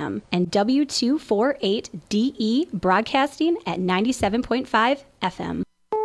FM and W248DE broadcasting at 97.5 FM.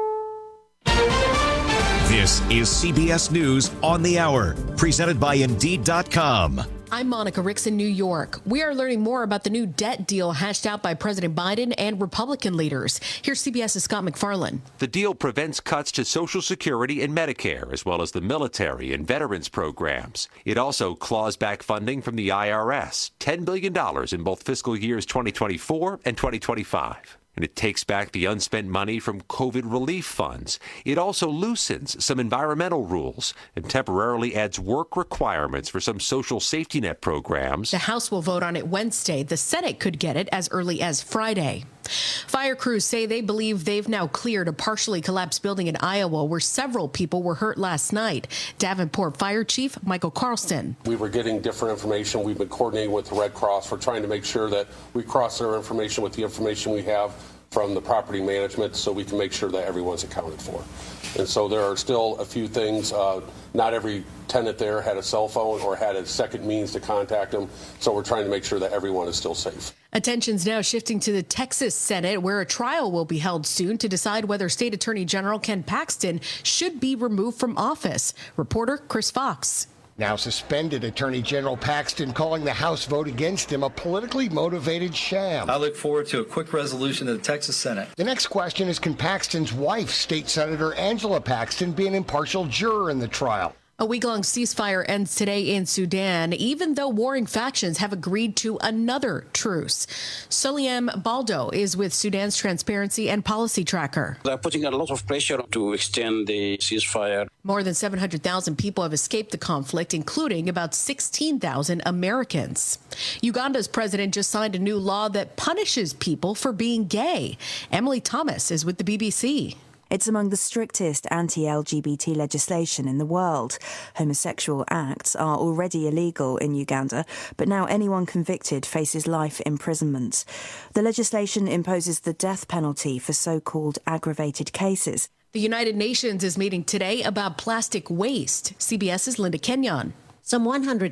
This is CBS News on the Hour, presented by Indeed.com. I'm Monica Ricks in New York. We are learning more about the new debt deal hashed out by President Biden and Republican leaders. Here's CBS's Scott McFarlane. The deal prevents cuts to Social Security and Medicare, as well as the military and veterans programs. It also claws back funding from the IRS, $10 billion in both fiscal years 2024 and 2025. And it takes back the unspent money from COVID relief funds. It also loosens some environmental rules and temporarily adds work requirements for some social safety net programs. The House will vote on it Wednesday. The Senate could get it as early as Friday. Fire crews say they believe they've now cleared a partially collapsed building in Iowa where several people were hurt last night. Davenport Fire Chief Michael Carlson. We were getting different information. We've been coordinating with the Red Cross. We're trying to make sure that we cross our information with the information we have from the property management so we can make sure that everyone's accounted for. And so there are still a few things. Not every tenant there had a cell phone or had a second means to contact them. So we're trying to make sure that everyone is still safe. Attention's now shifting to the Texas Senate, where a trial will be held soon to decide whether State Attorney General Ken Paxton should be removed from office. Reporter Chris Fox. Now suspended Attorney General Paxton calling the House vote against him a politically motivated sham. I look forward to a quick resolution of the Texas Senate. The next question is, can Paxton's wife, State Senator Angela Paxton, be an impartial juror in the trial? A week-long ceasefire ends today in Sudan, even though warring factions have agreed to another truce. Soliam Baldo is with Sudan's Transparency and Policy Tracker. They're putting a lot of pressure to extend the ceasefire. More than 700,000 people have escaped the conflict, including about 16,000 Americans. Uganda's president just signed a new law that punishes people for being gay. Emily Thomas is with the BBC. It's among the strictest anti-LGBT legislation in the world. Homosexual acts are already illegal in Uganda, but now anyone convicted faces life imprisonment. The legislation imposes the death penalty for so-called aggravated cases. The United Nations is meeting today about plastic waste. CBS's Linda Kenyon. Some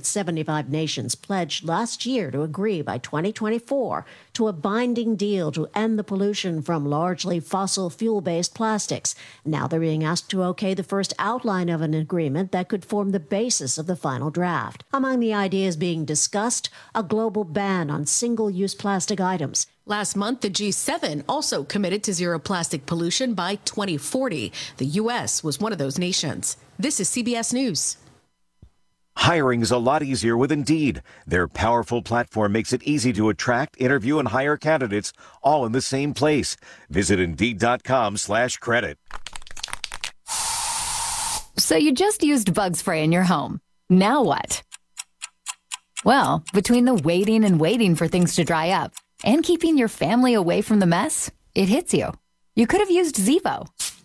175 nations pledged last year to agree by 2024 to a binding deal to end the pollution from largely fossil fuel-based plastics. Now they're being asked to okay the first outline of an agreement that could form the basis of the final draft. Among the ideas being discussed, a global ban on single-use plastic items. Last month, the G7 also committed to zero plastic pollution by 2040. The U.S. was one of those nations. This is CBS News. Hiring's a lot easier with Indeed. Their powerful platform makes it easy to attract, interview, and hire candidates all in the same place. Visit Indeed.com/credit. So you just used bug spray in your home. Now what? Well, between the waiting for things to dry up and keeping your family away from the mess, it hits you. You could have used Zevo.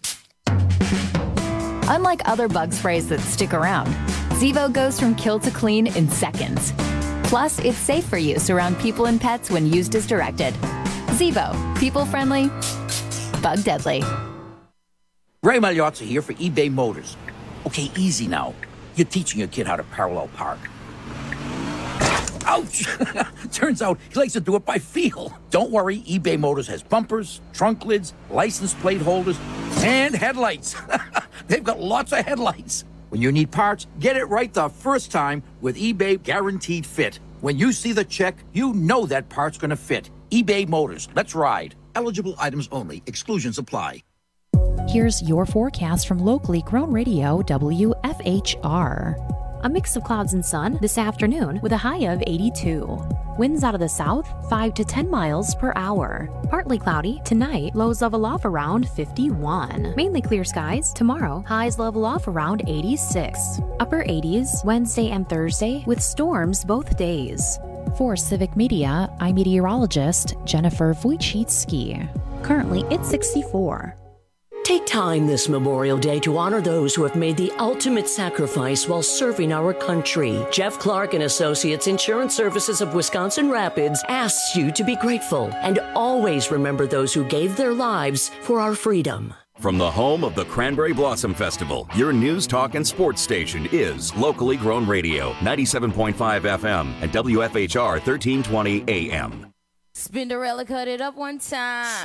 Unlike other bug sprays that stick around, Zevo goes from kill to clean in seconds. Plus, it's safe for use around people and pets when used as directed. Zevo, people-friendly, bug-deadly. Ray Magliozzi here for eBay Motors. Okay, easy now. You're teaching your kid how to parallel park. Ouch! Turns out he likes to do it by feel. Don't worry, eBay Motors has bumpers, trunk lids, license plate holders, and headlights. They've got lots of headlights. When you need parts, get it right the first time with eBay Guaranteed Fit. When you see the check, you know that part's going to fit. eBay Motors. Let's ride. Eligible items only. Exclusions apply. Here's your forecast from locally grown radio WFHR. A mix of clouds and sun this afternoon with a high of 82. Winds out of the south, 5 to 10 miles per hour. Partly cloudy tonight, lows level off around 51. Mainly clear skies tomorrow, highs level off around 86. Upper 80s Wednesday and Thursday with storms both days. For Civic Media, I'm meteorologist Jennifer Wojcicki. Currently, it's 64. Take time this Memorial Day to honor those who have made the ultimate sacrifice while serving our country. Jeff Clark and Associates Insurance Services of Wisconsin Rapids asks you to be grateful and always remember those who gave their lives for our freedom. From the home of the Cranberry Blossom Festival, your news, talk, and sports station is Locally Grown Radio, 97.5 FM and WFHR 1320 AM. Spinderella cut it up one time.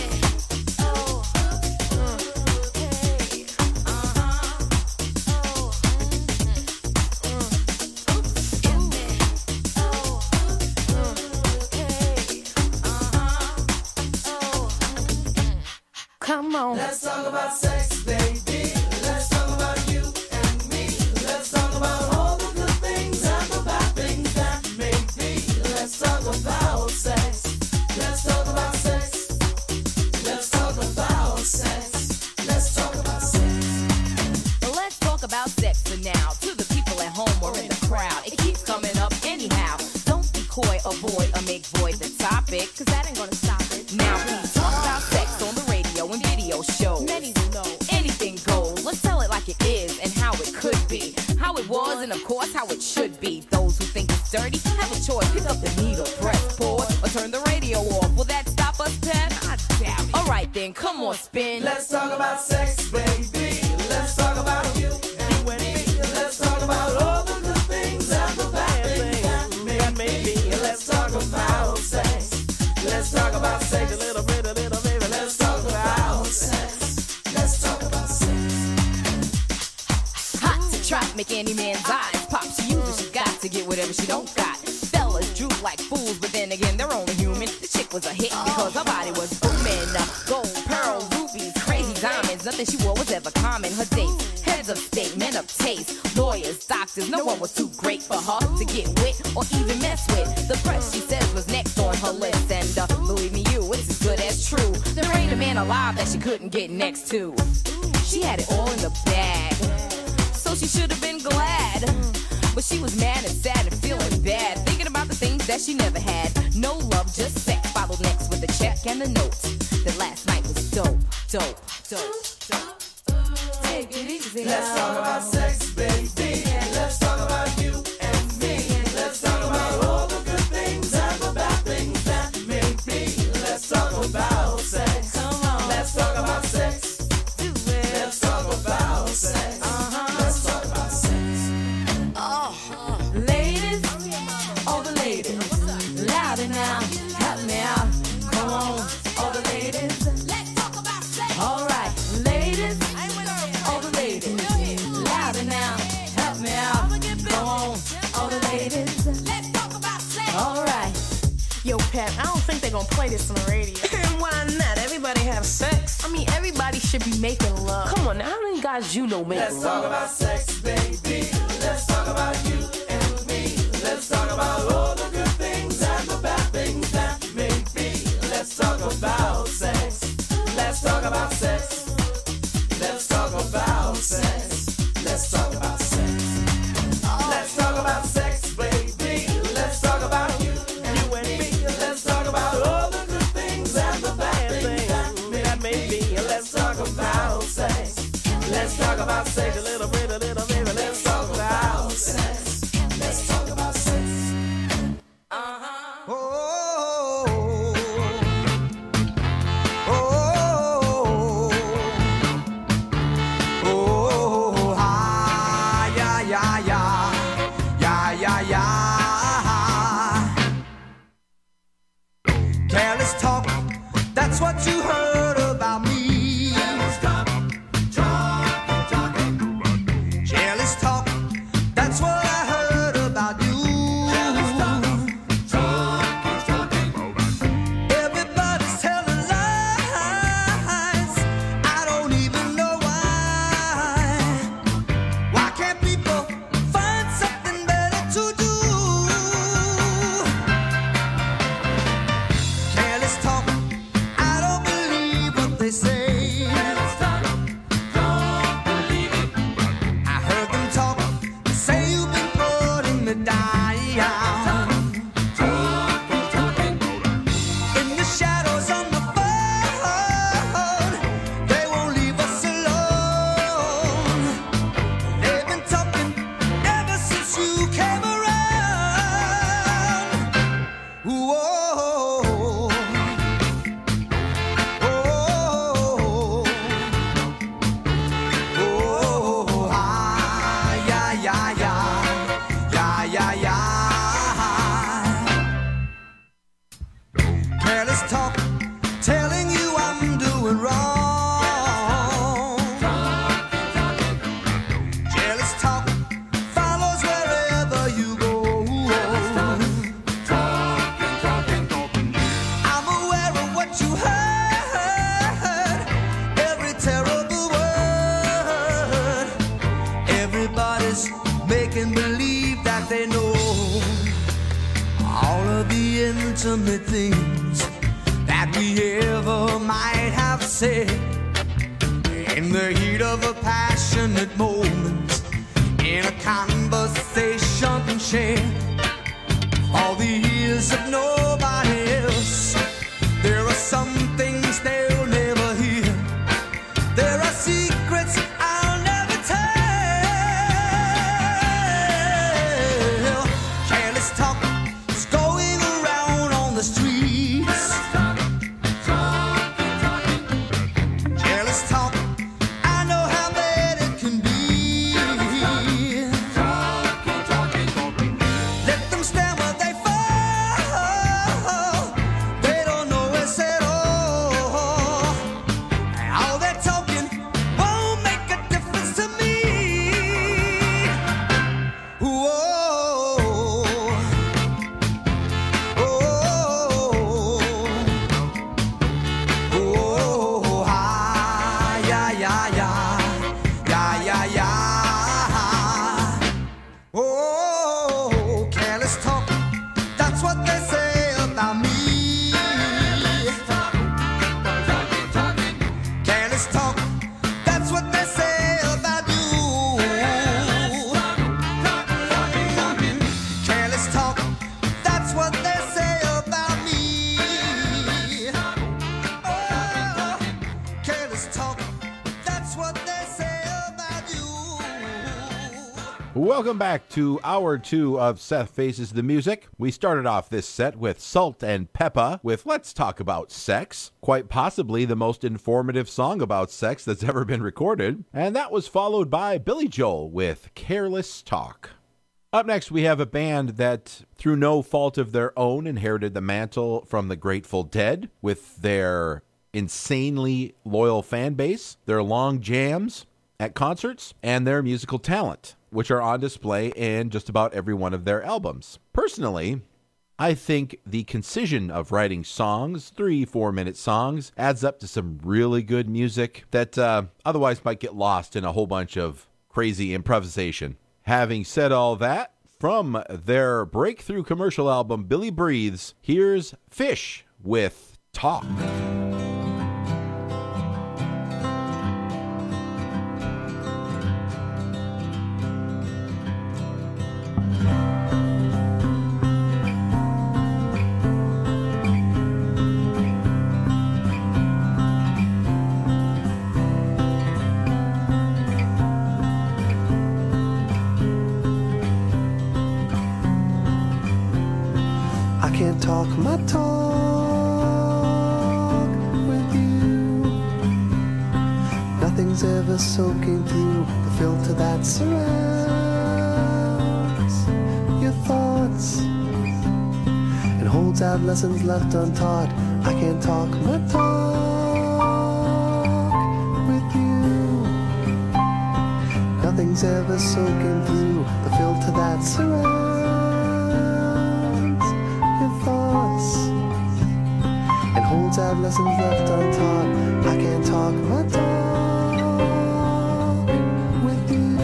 Come on. Let's talk about sex, baby. Let's talk about you and me. Let's talk about all the good things and the bad things that may be. Let's talk about sex. Let's talk about sex. Let's talk about sex. Let's talk about sex. Well, let's talk about sex for now. To the people at home or in the crowd, it keeps coming up anyhow. Don't be coy, avoid, or make void the topic, cause that ain't gonna stop it. Now please talk about sex on the radio and video shows. Many will know anything goes. Let's tell it like it is and how it could be, how it was, and of course how it should be. Those who think it's dirty have a choice. Pick up the needle, press pause, or turn the radio off. Will that stop us, Pat? I doubt it. All right then, come on, spin. Let's talk about sex, baby. Let's talk about you and me. Let's talk about all the good things and the bad things that may be. Let's talk about sex. Let's talk about sex a little bit, baby. Let's talk about sex. Let's talk about sex. Hot to try, make any man's eyes pop. She uses, she got to get whatever she don't got. Fellas droop like fools, but then again, they're only human. The chick was a hit because her body was booming. Gold, pearl, rubies, crazy diamonds. Nothing she wore was ever common. Her dates, heads of state, men of taste, lawyers, doctors. No one was too great for her to get with or even mess with. The press, she says, was next on her list. And believe me, it's as good as true. There ain't a man alive that she couldn't get next to. She had it all in the bag, so she should have been glad. But she was mad and sad and feeling bad, thinking about the things that she never had. No love, just sex. Followed next with the check and the notes. That last night was dope, dope, dope, dope. Take it easy. Let's talk about sex, baby. Let's talk about you and me. Let's talk about all the good things and the bad things that may be. Let's talk about sex. Come on. Let's talk about sex. Do it. Let's talk about sex. Let's talk about sex. Ladies, all the ladies, louder now, help me out. Come on, all the ladies, let's talk about sex. All right, ladies, all the ladies, louder now, help me out. Come on, all the ladies, let's talk about sex. All right. Yo, Pat, I don't think they're gonna play this on the radio. And why not? Everybody have sex. I mean, everybody should be making love. Come on, now, how many guys you know make love? Let's talk about sex, baby. Let's talk about you and me. Let's talk about all the good things and the bad things that may be. Let's talk about sex. Let's talk about sex. Let's talk about sex. Let's talk about sex. Let's talk about sex, baby. Let's talk about you and me. Let's talk about all the good things and the bad things that may be. Let's talk about sex. Let's talk about sex a little bit, baby. Let's talk about sex. Let's talk about sex. Careless talk, that's what you heard about me. Careless talk, talking. Careless talk, telling you I'm doing wrong. Jealous talk follows wherever you go. I'm aware of what you heard, every terrible word. Everybody's making believe that they know all of the intimate things that we ever might have said in the heat of a passionate moment, in a conversation shared all the years of nobody else. There are some things they'll never hear. There are secrets I'll never tell. Careless talk is going around on the streets. Jealous talk, I know how bad it can be. Let them stand where they fall. They don't know us at all. All that talking won't make a difference to me. Whoa. Oh, ah, yeah, yeah, yeah, yeah, yeah, yeah. Oh, careless talk, that's what they say about me. Careless talk, that's what they say about you. Careless talk, that's what they say about me. Oh, careless talk, that's what they say about you. Welcome back to Hour 2 of Seth Faces the Music. We started off this set with Salt and Peppa with Let's Talk About Sex, quite possibly the most informative song about sex that's ever been recorded. And that was followed by Billy Joel with Careless Talk. Up next, we have a band that, through no fault of their own, inherited the mantle from the Grateful Dead with their insanely loyal fan base, their long jams at concerts, and their musical talent, which are on display in just about every one of their albums. Personally, I think the concision of writing songs, 3-4 minute songs, adds up to some really good music that otherwise might get lost in a whole bunch of crazy improvisation. Having said all that, from their breakthrough commercial album Billy Breathes, here's Fish with Talk. I can't talk my talk with you. Nothing's ever soaking through the filter that surrounds your thoughts and holds out lessons left untaught. I can't talk my talk with you. Nothing's ever soaking through the filter that surrounds thoughts and holds out lessons left untaught. I can't talk my talk with you.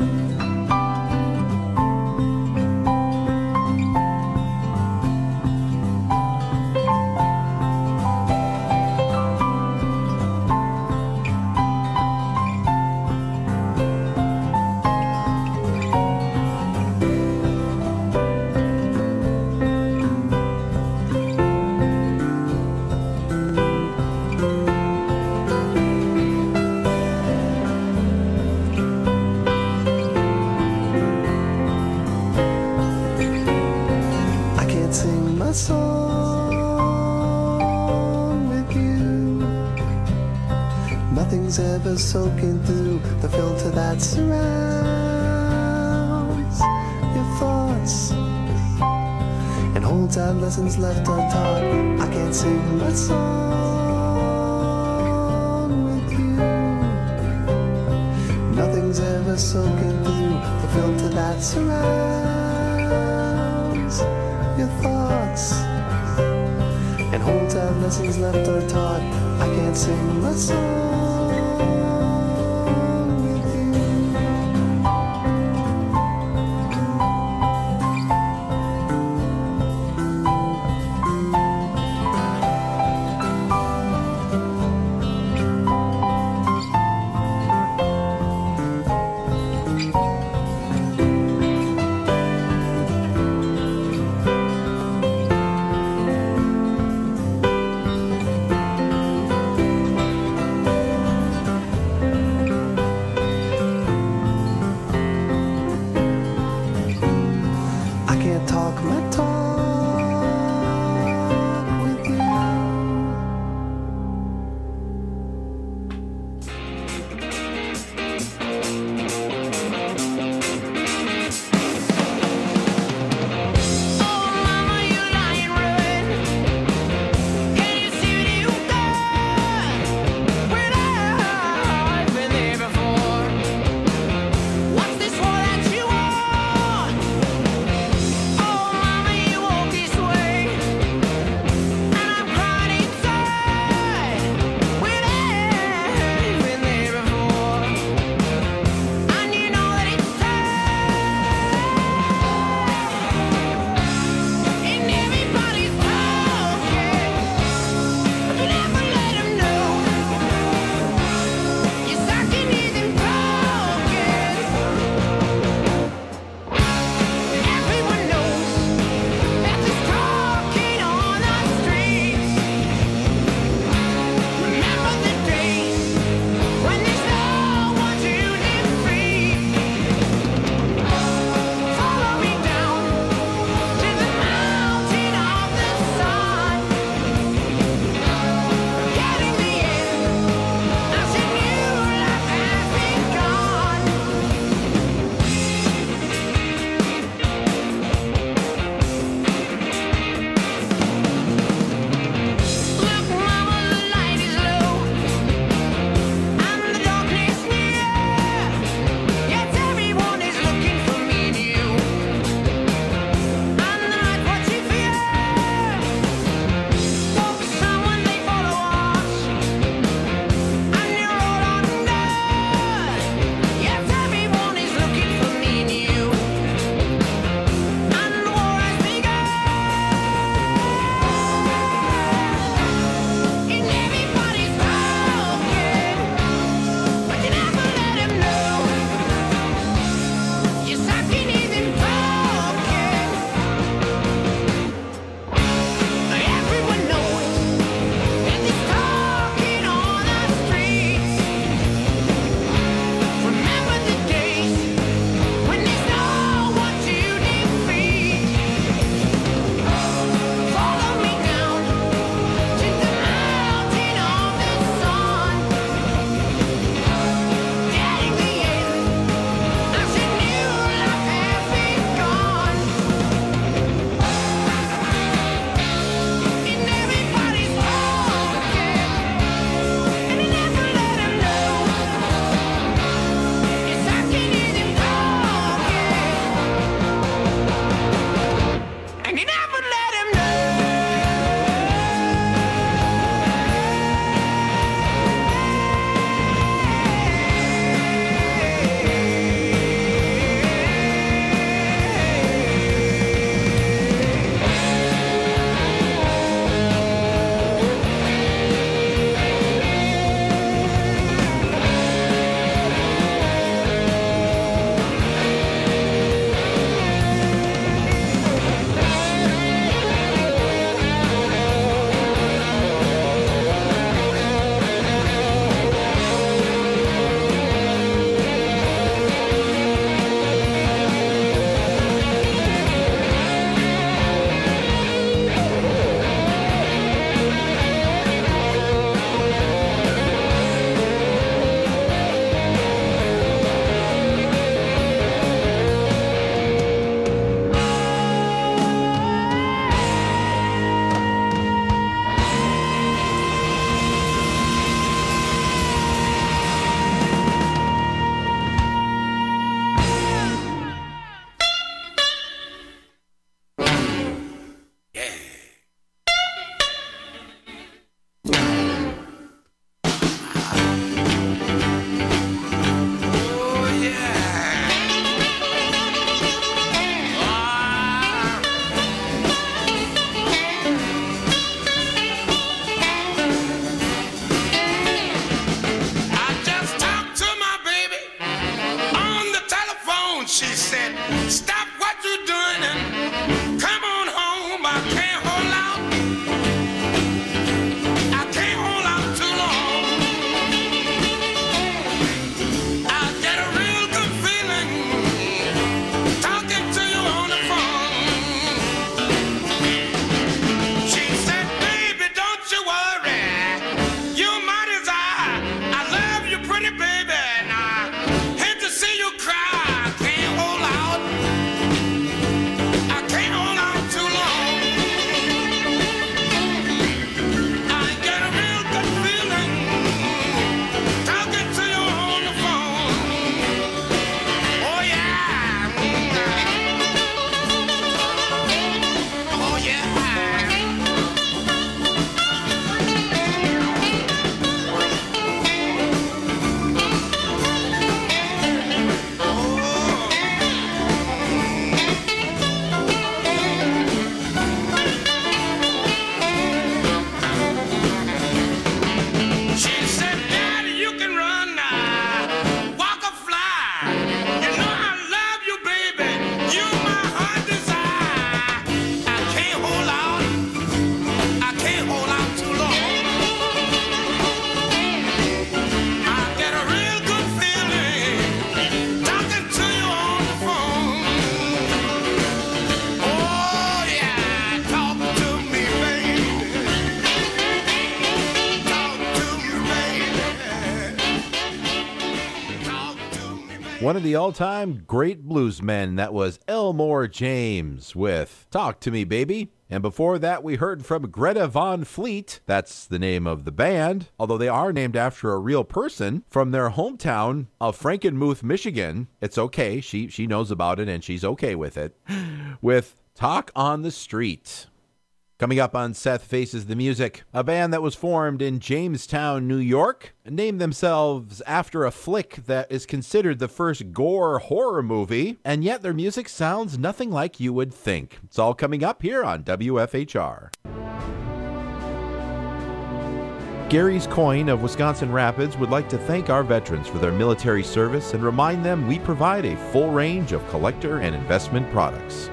Song with you. Nothing's ever soaking through the filter that surrounds your thoughts and old time lessons left untaught. I can't sing my song with you. Nothing's ever soaking through the filter that surrounds your thoughts. And old time lessons left untaught. I can't sing my song. One of the all-time great bluesmen, that was Elmore James with Talk to Me, Baby. And before that, we heard from Greta Van Fleet. That's the name of the band, although they are named after a real person from their hometown of Frankenmuth, Michigan. It's okay. She knows about it, and she's okay with it. With Talk on the Street. Coming up on Seth Faces the Music, a band that was formed in Jamestown, New York, named themselves after a flick that is considered the first gore horror movie, and yet their music sounds nothing like you would think. It's all coming up here on WFHR. Gary's Coin of Wisconsin Rapids would like to thank our veterans for their military service and remind them we provide a full range of collector and investment products.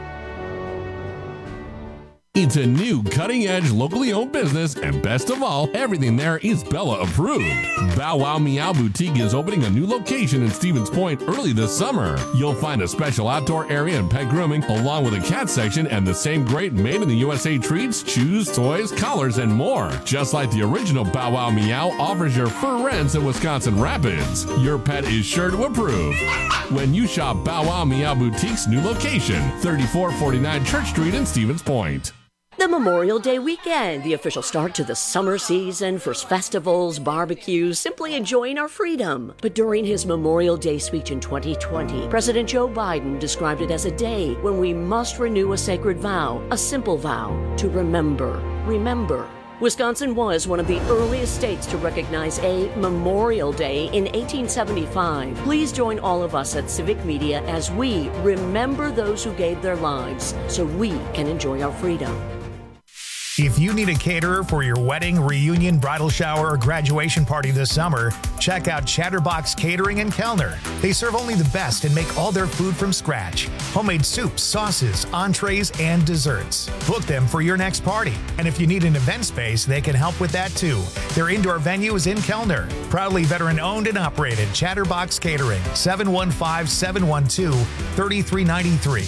It's a new cutting-edge, locally owned business, and best of all, everything there is Bella approved. Bow Wow Meow Boutique is opening a new location in Stevens Point early this summer. You'll find a special outdoor area and pet grooming, along with a cat section and the same great made-in-the-USA treats, chews, toys, collars, and more. Just like the original Bow Wow Meow offers your fur rents in Wisconsin Rapids. Your pet is sure to approve when you shop Bow Wow Meow Boutique's new location, 3449 Church Street in Stevens Point. The Memorial Day weekend, the official start to the summer season for festivals, barbecues, simply enjoying our freedom. But during his Memorial Day speech in 2020, President Joe Biden described it as a day when we must renew a sacred vow, a simple vow, to remember. Remember. Wisconsin was one of the earliest states to recognize a Memorial Day in 1875. Please join all of us at Civic Media as we remember those who gave their lives so we can enjoy our freedom. If you need a caterer for your wedding, reunion, bridal shower, or graduation party this summer, check out Chatterbox Catering in Kellner. They serve only the best and make all their food from scratch. Homemade soups, sauces, entrees, and desserts. Book them for your next party. And if you need an event space, they can help with that too. Their indoor venue is in Kellner. Proudly veteran-owned and operated, Chatterbox Catering, 715-712-3393.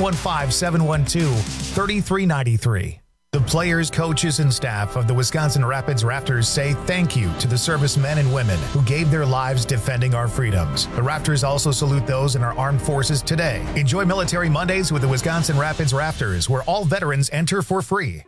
715-712-3393. The players, coaches, and staff of the Wisconsin Rapids Rafters say thank you to the servicemen and women who gave their lives defending our freedoms. The Rafters also salute those in our armed forces today. Enjoy Military Mondays with the Wisconsin Rapids Rafters, where all veterans enter for free.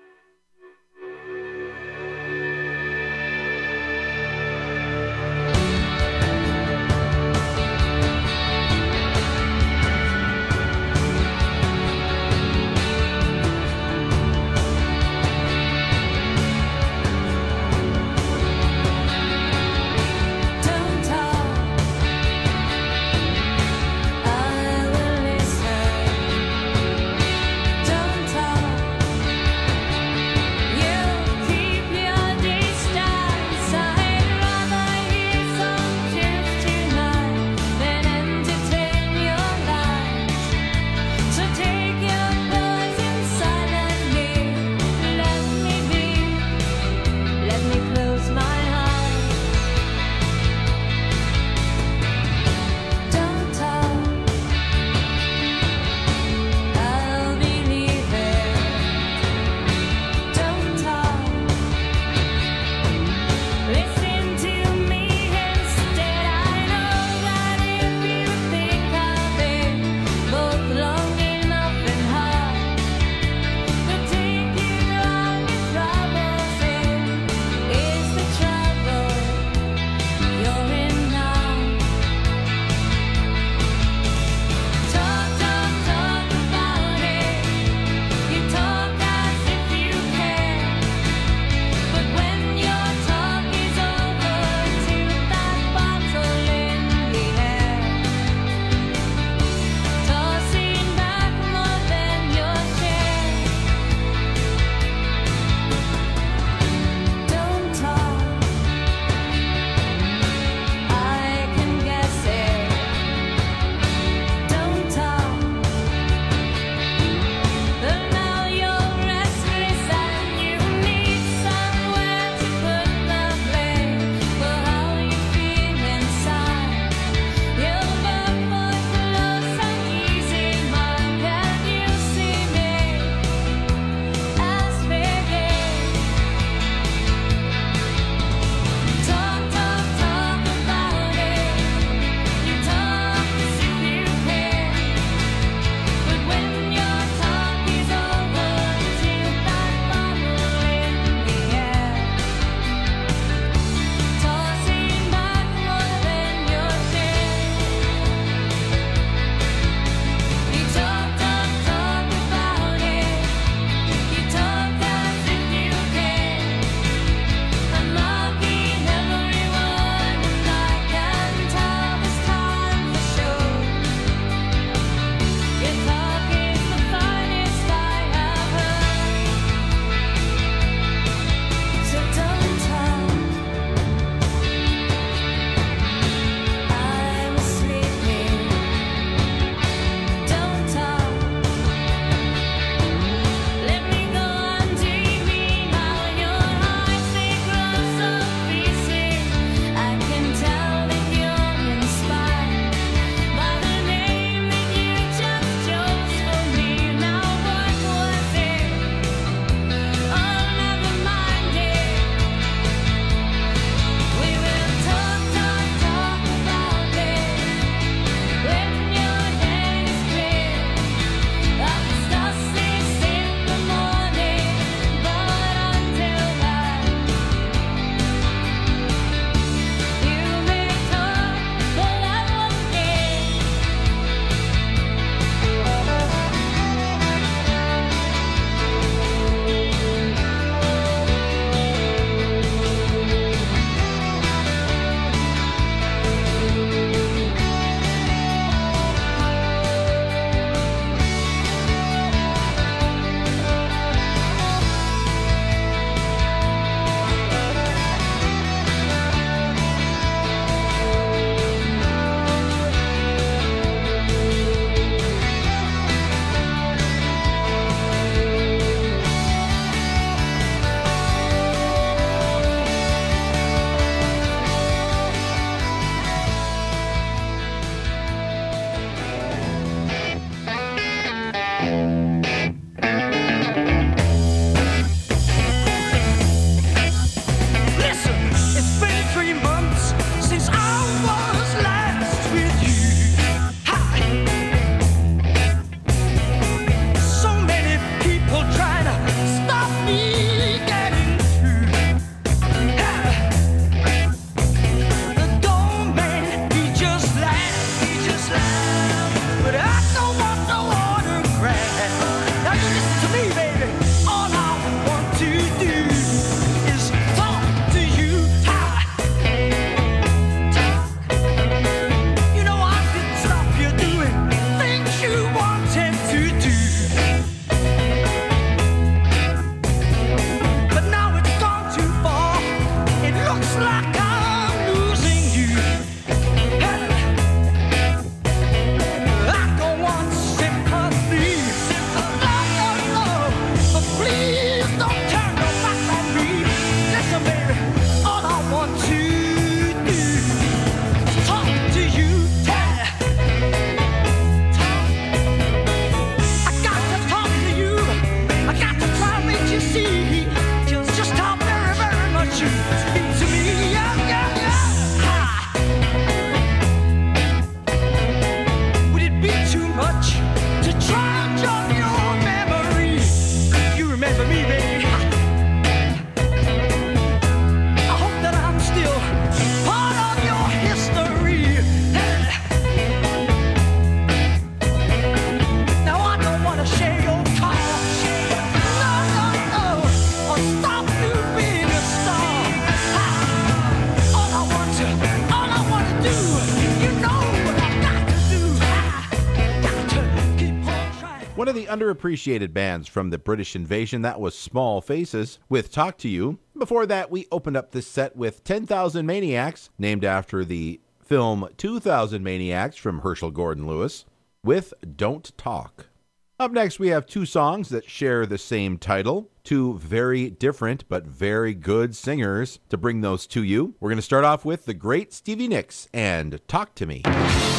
underappreciated bands from the British invasion, that was Small Faces with Talk to You. Before that, we opened up this set with 10,000 Maniacs, named after the film 2000 Maniacs from Herschel Gordon Lewis, with Don't Talk. Up next, we have two songs that share the same title, two very different but very good singers to bring those to you. We're going to start off with the great Stevie Nicks and Talk to Me.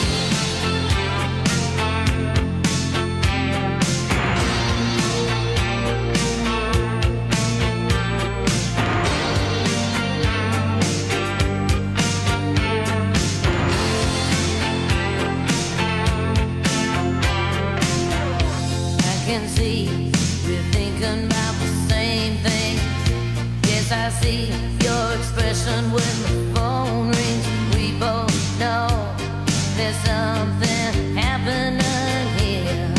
I see your expression when the phone rings. We both know there's something happening here.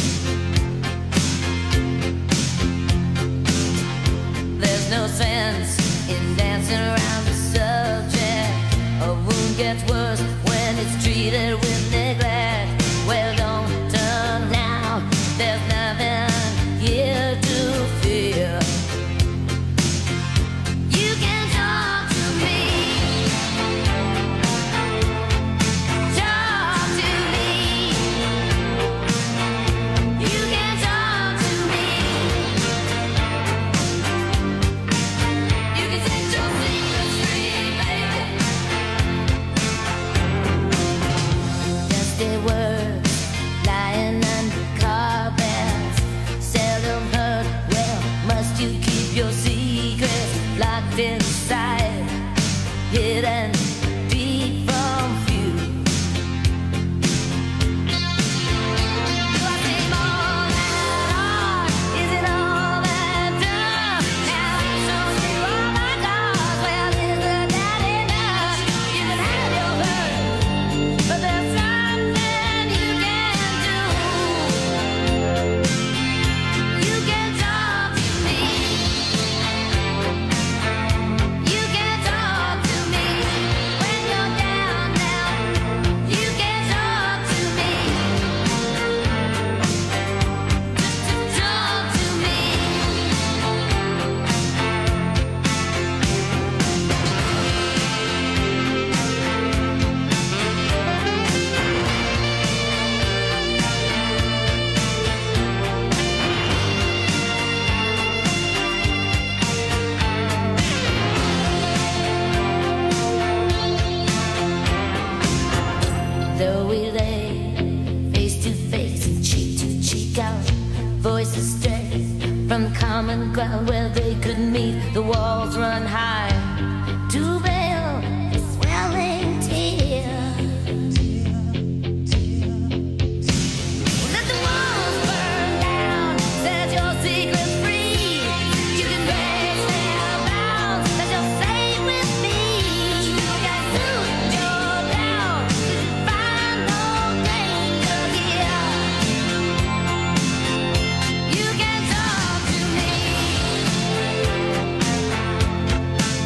There's no sense in dancing around the subject. A wound gets worse when it's treated with neglect. Well, don't turn now, there's nothing here to fear. Your secrets locked inside, hidden deep from view. Do I seem all that hard? Is it all that done? Now I show you all my cards. Well, isn't that enough? You can have your hurt, but there's something you can do. You can talk to me. Though we lay face to face and cheek to cheek, our voices stray from common ground where they could meet. The walls run high to veil a swelling tear. Let the walls burn down, set your secrets free. You can break their bounds, that you'll stay with me. You can suit your down, find no danger here. You can talk to me.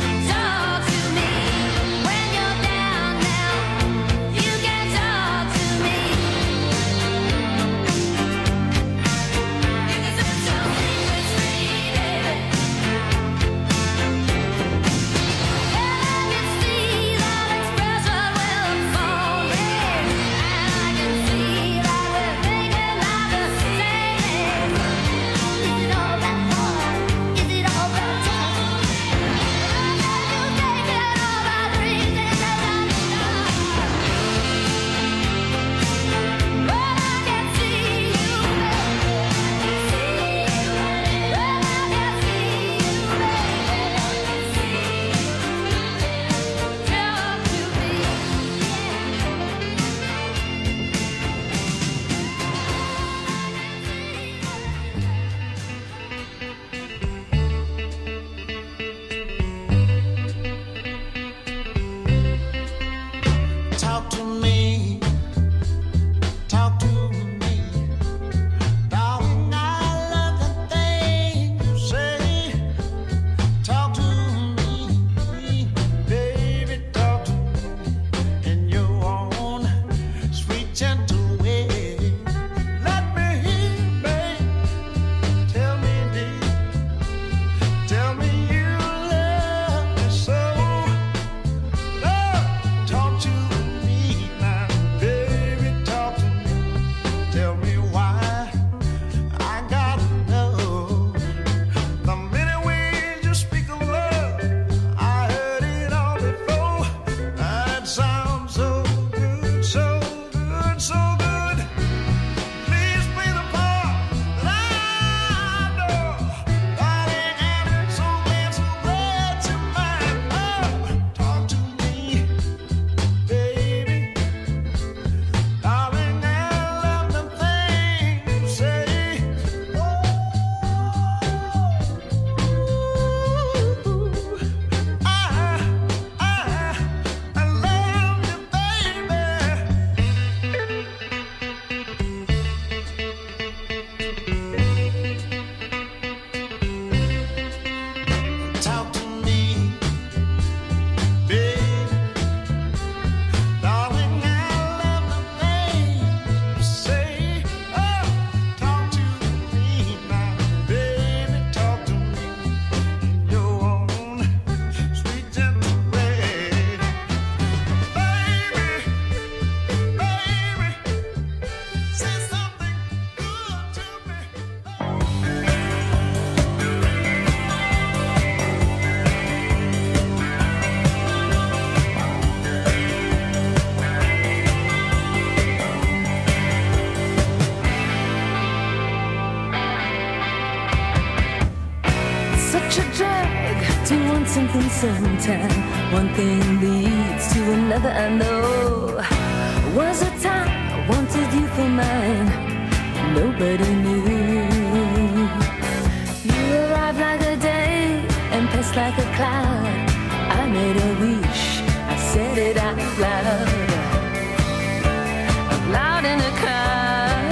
you want something sometime. One thing leads to another, I know. Was a time I wanted you for mine. Nobody knew. You arrived like a day and passed like a cloud. I made a wish, I said it out loud. Out loud in a crowd.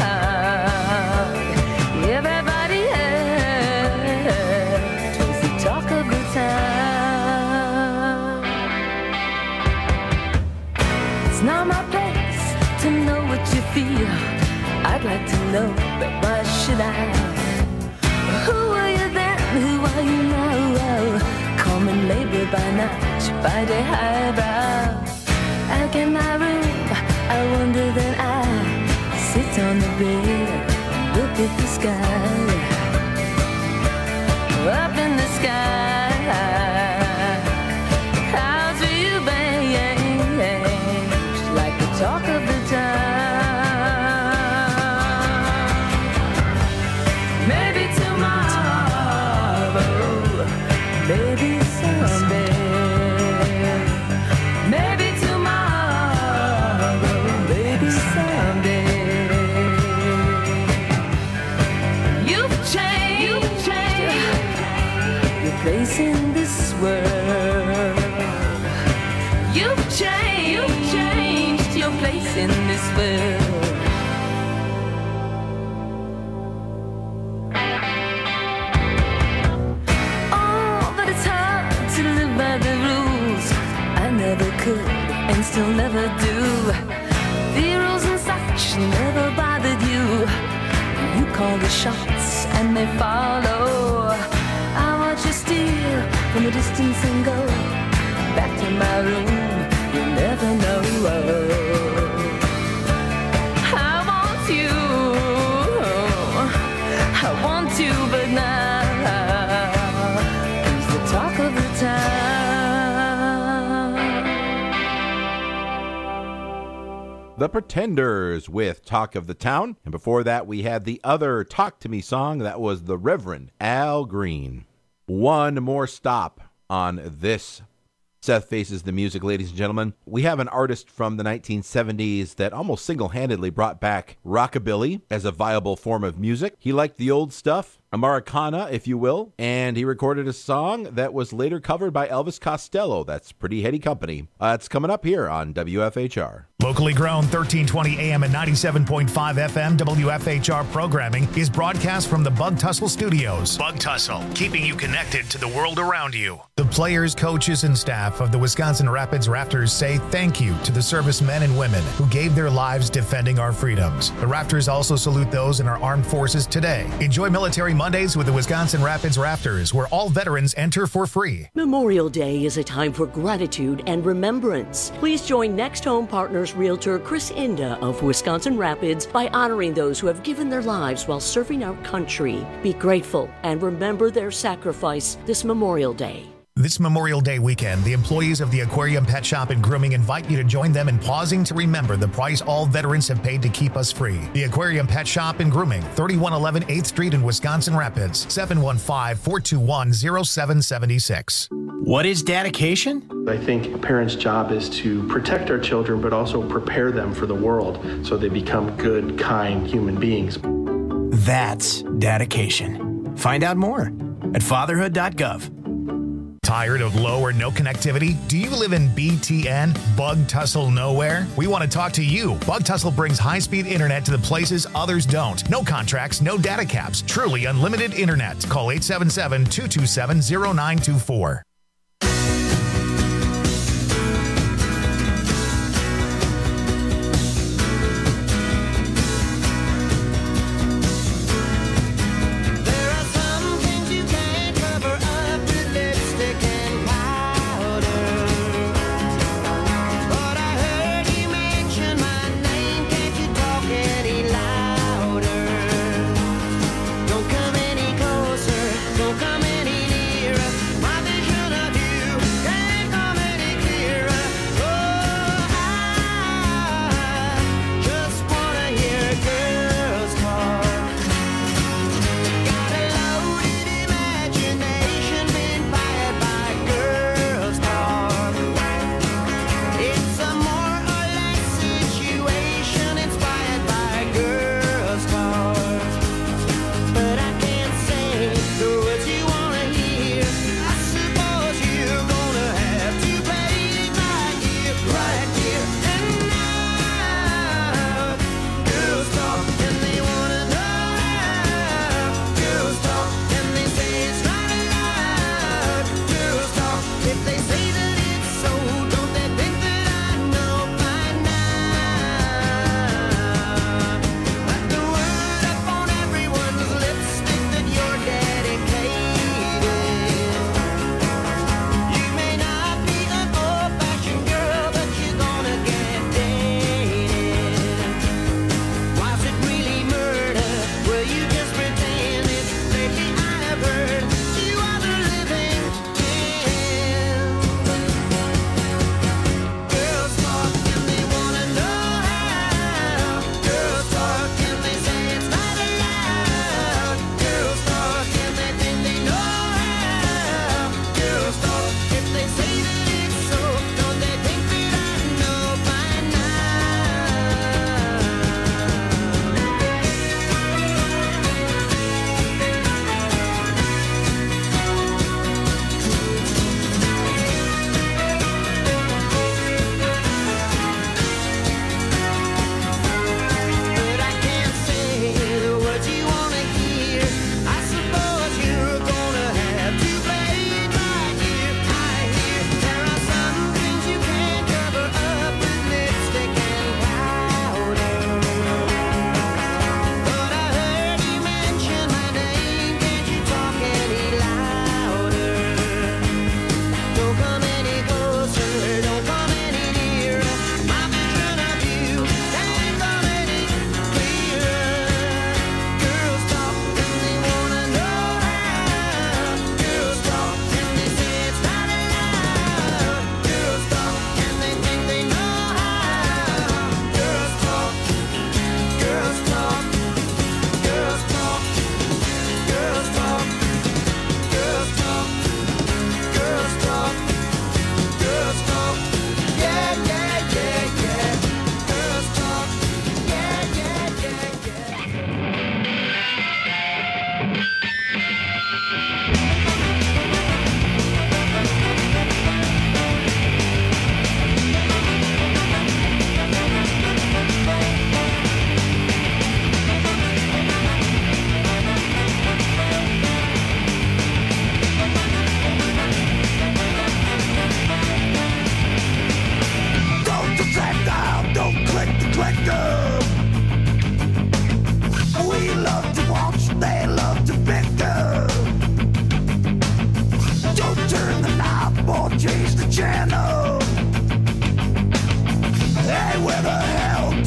Everybody heard. It was the talk of the town. It's not my place to know what you feel. I'd like to know, but why should I? Who were you then? Who are you now? Common labor by night, by day highbrow. Out in my room, I wonder then I sit on the bed, look at the sky. Up in the sky, clouds rearranged like the talk of the town. Maybe tomorrow, maybe someday. Maybe tomorrow, maybe someday. You've changed your place in this world. You've changed your place in this world. Never could and still never do. The rules and such never bothered you. You call the shots and they follow. I watch you steal from a distance and go back to my room. You never know. I want you, but now who's the talk of the town? The Pretenders with Talk of the Town. And before that, we had the other Talk to Me song. That was the Reverend Al Green. One more stop on this Seth Faces the Music, ladies and gentlemen. We have an artist from the 1970s that almost single-handedly brought back rockabilly as a viable form of music. He liked the old stuff, Americana, if you will, and he recorded a song that was later covered by Elvis Costello. That's pretty heady company. It's coming up here on WFHR. Locally grown 1320 AM and 97.5 FM WFHR programming is broadcast from the Bug Tussle Studios. Bug Tussle, keeping you connected to the world around you. The players, coaches, and staff of the Wisconsin Rapids Raptors say thank you to the servicemen and women who gave their lives defending our freedoms. The Raptors also salute those in our armed forces today. Enjoy Military Mondays with the Wisconsin Rapids Raptors, where all veterans enter for free. Memorial Day is a time for gratitude and remembrance. Please join Next Home Partners Realtor Chris Inda of Wisconsin Rapids by honoring those who have given their lives while serving our country. Be grateful and remember their sacrifice this Memorial Day. This Memorial Day weekend, the employees of the Aquarium Pet Shop and Grooming invite you to join them in pausing to remember the price all veterans have paid to keep us free. The Aquarium Pet Shop and Grooming, 3111 8th Street in Wisconsin Rapids, 715-421-0776. What is dedication? I think a parent's job is to protect our children, but also prepare them for the world so they become good, kind human beings. That's dedication. Find out more at fatherhood.gov. Tired of low or no connectivity? Do you live in BTN, Bug Tussle Nowhere? We want to talk to you. Bug Tussle brings high-speed internet to the places others don't. No contracts, no data caps. Truly unlimited internet. Call 877-227-0924. Don't come any closer, don't come any nearer. My vision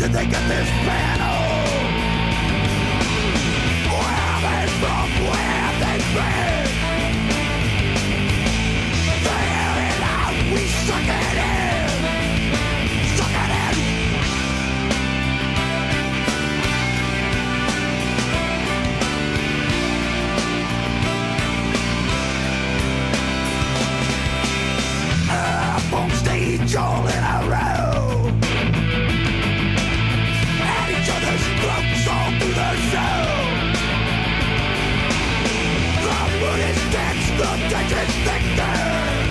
did they get this panel? Where they from? Where they been? They air it out, we suck it in. Suck it in. Up on stage all in a row, at each other's throats all through the show. The mood is dense, the tension's thicker.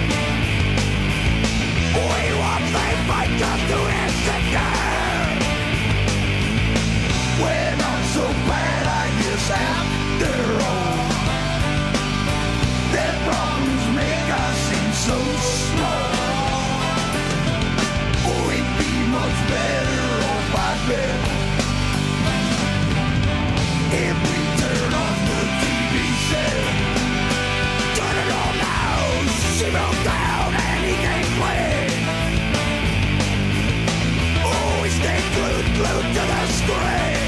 We watch they fight just to get sicker. We're not so bad, I guess, after all. Their problems make us seem so small. We'd be much better off, I bet, if we turn off the TV set. Turn it on now, she broke down and he can't play. Oh, we stay glued to the screen.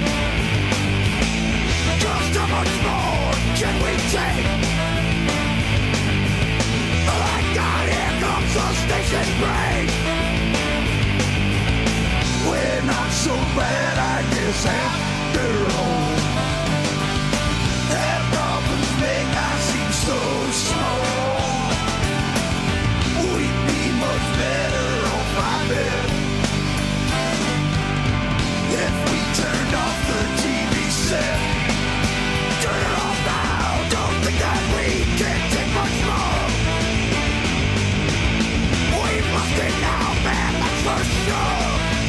Just how much more can we take? My God, here comes the station break. We're not so bad, I guess, after all. Their problems make us seem so small. We'd be much better off, I bet, if we turned off the TV set. Turn it off now, don't think that we can't take much more. We've lost it now, man, that's for sure.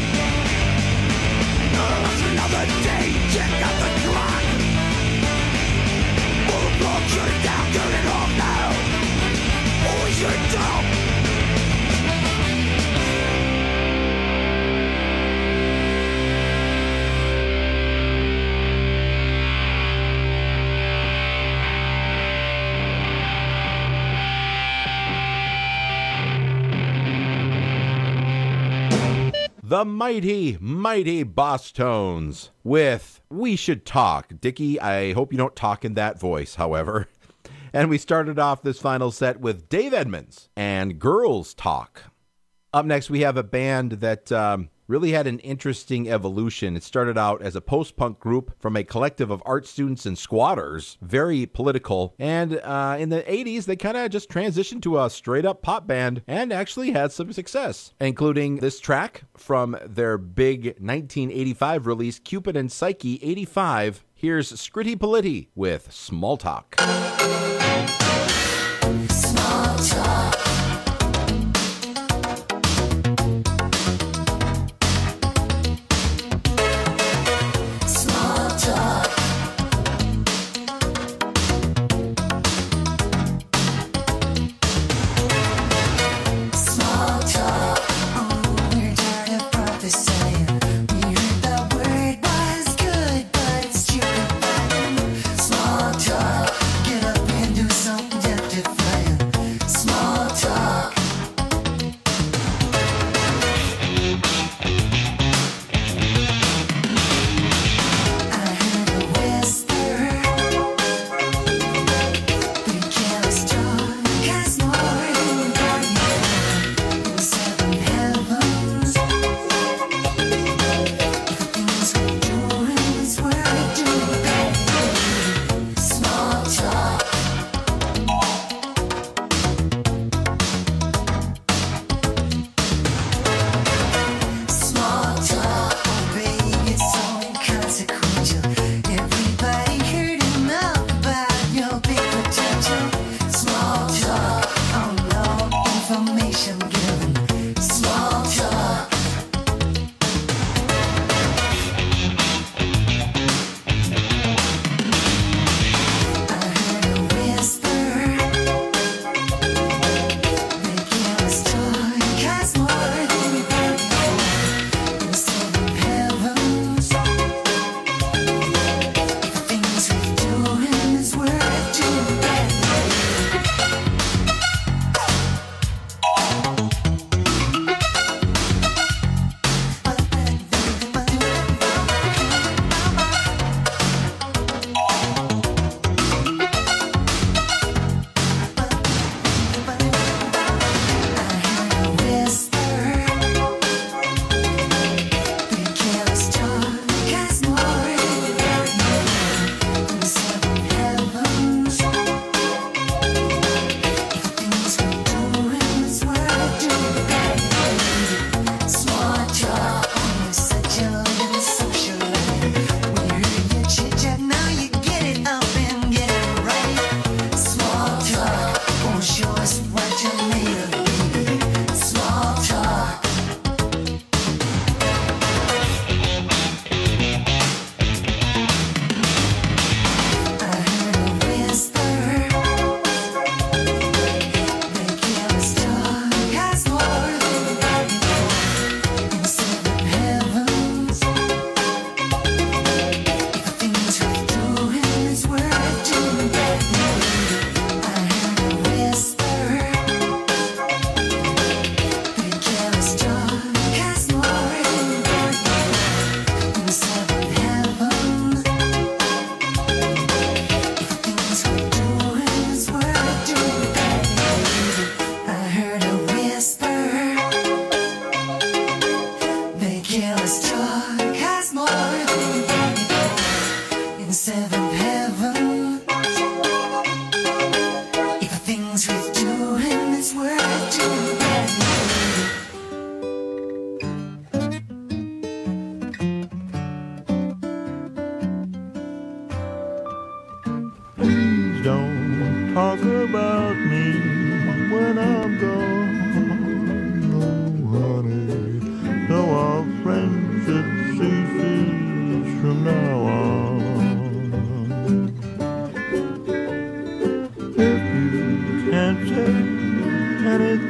That's another day, check out the clock. Pull the plug, shut it down, turn it off now. We should stop. The mighty, mighty Boss Tones with We Should Talk. Dickie, I hope you don't talk in that voice, however. And we started off this final set with Dave Edmunds and Girls Talk. Up next, we have a band that really had an interesting evolution. It started out as a post-punk group from a collective of art students and squatters, very political. And in the 80s, they kind of just transitioned to a straight-up pop band and actually had some success, including this track from their big 1985 release, Cupid and Psyche 85. Here's Scritti Politti with Small Talk. Small talk. Get up and do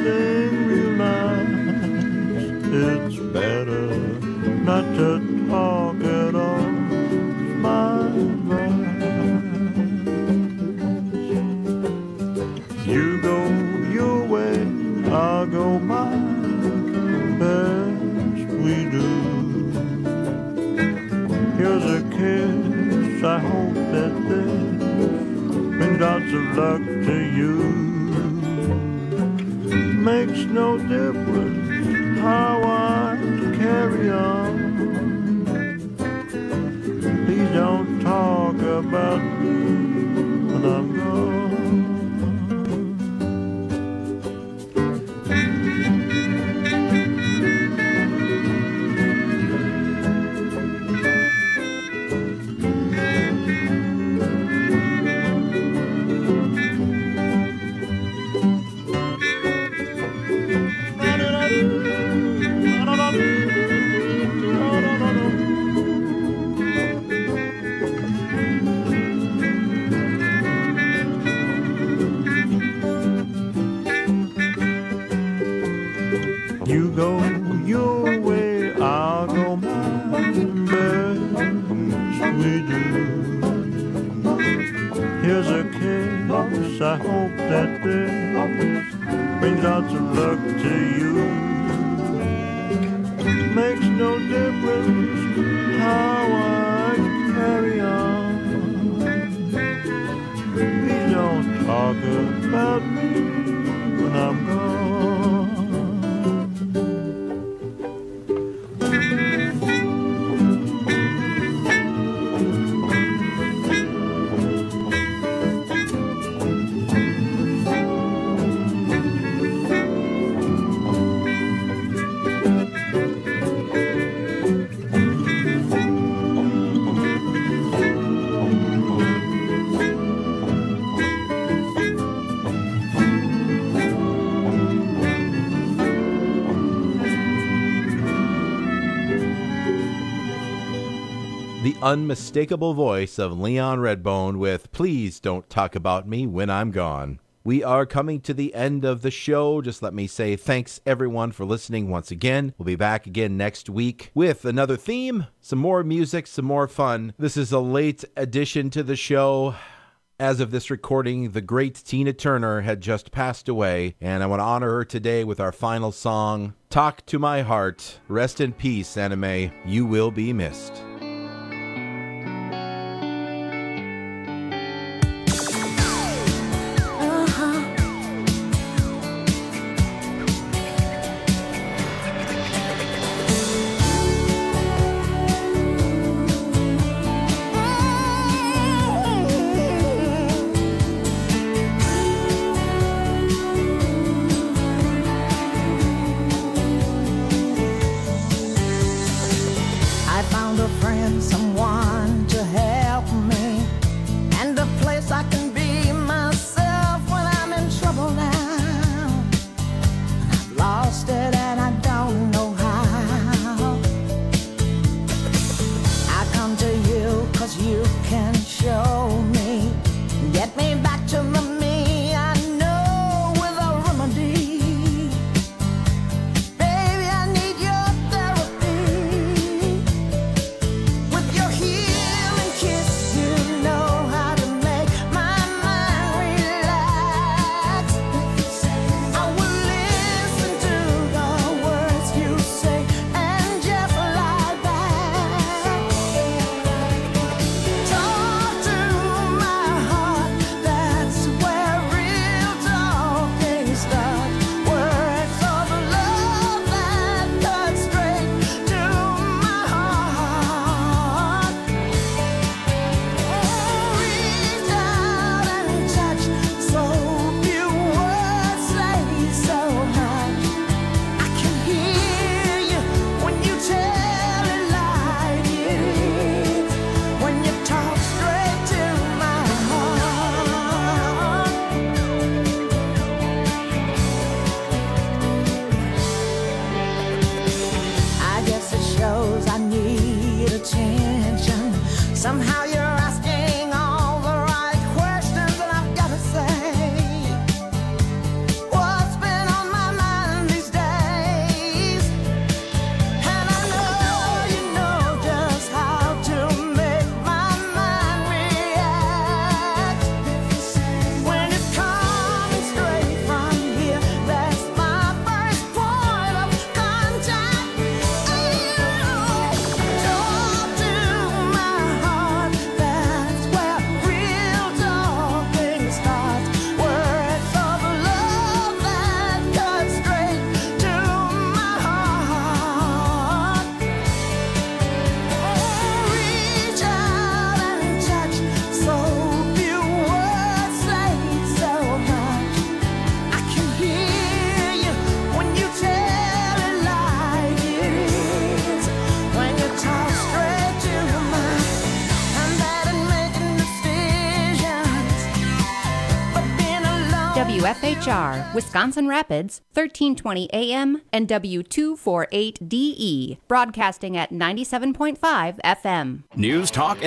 something real nice. It's better not to talk at all. It's my advice. You go your way, I'll go mine. Best we do. Here's a kiss, I hope that this brings lots of luck to you. Makes no difference how I carry on. Please don't talk about me when I'm gone. You go your way, I'll go mine. Best we do. Here's a kiss, I hope that this brings lots of luck to you. Makes no difference how I carry on. Please don't talk about me when I'm gone. The unmistakable voice of Leon Redbone with Please Don't Talk About Me When I'm Gone. We are coming to the end of the show. Just let me say thanks everyone for listening once again. We'll be back again next week with another theme, some more music, some more fun. This is a late addition to the show. As of this recording, the great Tina Turner had just passed away, and I want to honor her today with our final song, Talk to My Heart. Rest in peace, Anime. You will be missed. I found a friend WFHR, Wisconsin Rapids, 1320 AM and W248DE, broadcasting at 97.5 FM. News Talk